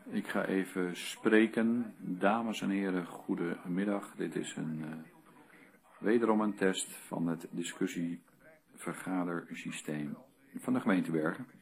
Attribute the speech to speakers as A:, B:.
A: Ik ga even spreken. Dames en heren, goedemiddag. Dit is wederom een test van het discussievergadersysteem van de gemeente Bergen.